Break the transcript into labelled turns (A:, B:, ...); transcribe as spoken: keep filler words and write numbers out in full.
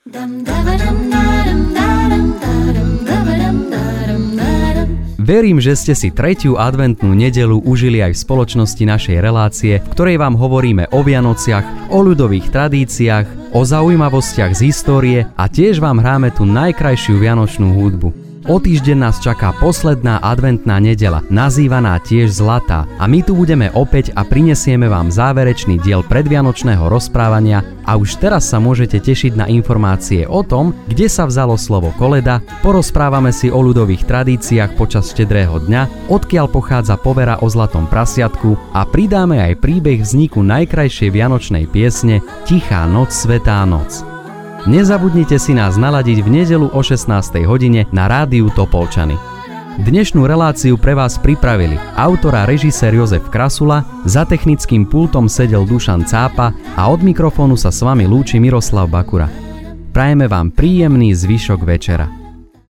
A: Verím, že ste si tretiu adventnú nedeľu užili aj v spoločnosti našej relácie, v ktorej vám hovoríme o Vianociach, o ľudových tradíciách, o zaujímavostiach z histórie a tiež vám hráme tú najkrajšiu vianočnú hudbu. O týždeň nás čaká posledná adventná nedeľa, nazývaná tiež Zlatá, a my tu budeme opäť a prinesieme vám záverečný diel predvianočného rozprávania a už teraz sa môžete tešiť na informácie o tom, kde sa vzalo slovo koleda, porozprávame si o ľudových tradíciách počas štedrého dňa, odkiaľ pochádza povera o zlatom prasiatku a pridáme aj príbeh vzniku najkrajšej vianočnej piesne Tichá noc, svätá noc. Nezabudnite si nás naladiť v nedeľu o šestnástej hodine na rádiu Topolčany. Dnešnú reláciu pre vás pripravili autor a režisér Jozef Krasula, za technickým pultom sedel Dušan Cápa a od mikrofónu sa s vami lúči Miroslav Bakura. Prajeme vám príjemný zvyšok večera.